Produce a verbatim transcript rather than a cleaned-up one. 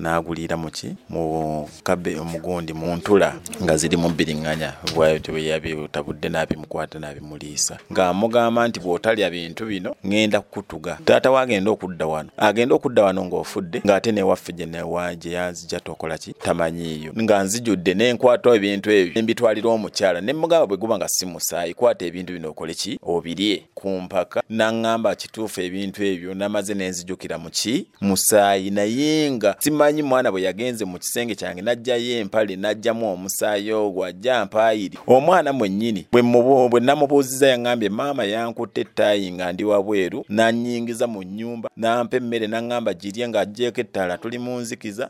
n'agulira muki mu kabe omugundi mu ntula nga ziri mu bbiriŋŋanya bw'atyo bwe yabitabudde n'abimukwata n'abimuliisa ng'amugamba nti bw'otalya bintu bino ŋŋenda kukutuga. Taata we agenda okudda wano agenda okudda wano ng'ofudde ng'ate n'ewaffe gye gye yanzija tokola ki tamanyiiyo nga nzijudde n'enkwata ebintu ebyo mbitwalira omukyala ne mugamba bwe guba nga si musaayi kwata ebintu bino okole ki obirye ku mpaka n'aŋŋamba kituufu ebintu ebyo namaze n'enzijukira mu ki musaayi naye nga simanyi mwana bwe yagenze mu kisenge kyange n'ajjayo empale n'ajjamu omusaayi ogwo ajja mpaayiri omwana mwennyini bwe bwe namubuuziza yaŋŋambye maama yankutte ettaayi nga ndi wabweru n'annyingiza mu nnyumba n'ampa emmere n'aŋŋamba girye ng'aggyeeko ettaala tuli mu nzikiza